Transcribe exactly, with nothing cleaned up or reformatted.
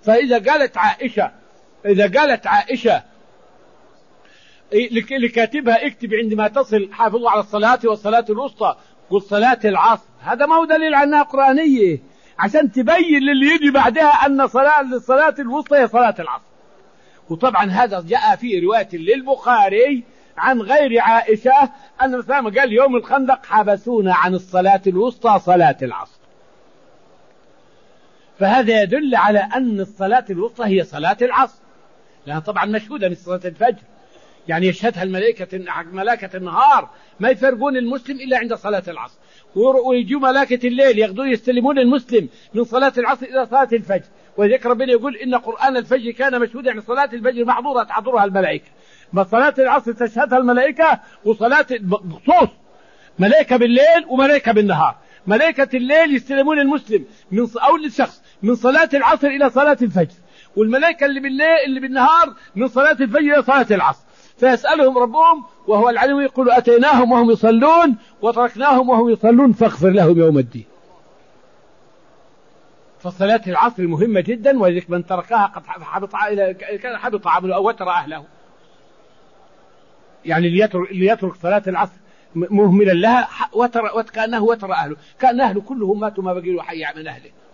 فإذا قالت عائشة إذا قالت عائشة لكاتبها اكتب عندما تصل حافظوا على الصلاة والصلاة الوسطى قل صلاة العصر، هذا ما هو دليل على أنها قرآنية، عشان تبين للي يجي بعدها أن صلاة الصلاة الوسطى هي صلاة العصر. وطبعا هذا جاء في رواية للبخاري عن غير عائشة أن مثلا قال يوم الخندق حبسونا عن الصلاة الوسطى صلاة العصر. فهذا يدل على أن الصلاة الوسطى هي صلاة العصر، لأنها طبعا مشهودة من صلاة الفجر، يعني يشهدها الملائكة ملائكة النهار ما يفرقون المسلم إلا عند صلاة العصر، ويجوا ملائكة الليل ياخذون يستلمون المسلم من صلاة العصر إلى صلاة الفجر. وذلك ربنا يقول إن قرآن الفجر كان مشهودا، يعني صلاة الفجر محظورة تحضرها الملائكة، ما صلاة العصر تشهدها الملائكة، وصلاة بخصوص ملائكة بالليل وملائكة بالنهار. ملائكة الليل يستلمون المسلم من أو الشخص من صلاة العصر إلى صلاة الفجر، والملائكة اللي بالليل اللي بالنهار من صلاة الفجر إلى صلاة العصر. فيسألهم ربهم وهو العليم يقول أتيناهم وهم يصلون وتركناهم وهم يصلون فاغفر لهم يوم الدين. فصلاة العصر مهمة جدا، ولذلك من تركها قد حبط كان حبط عمله أو وتر أهله. يعني اللي يترك, اللي يترك صلاة العصر مهملا لها وتر وكأنه وتر أهله، كان أهله كلهم ماتوا ما بقي له حي من أهله.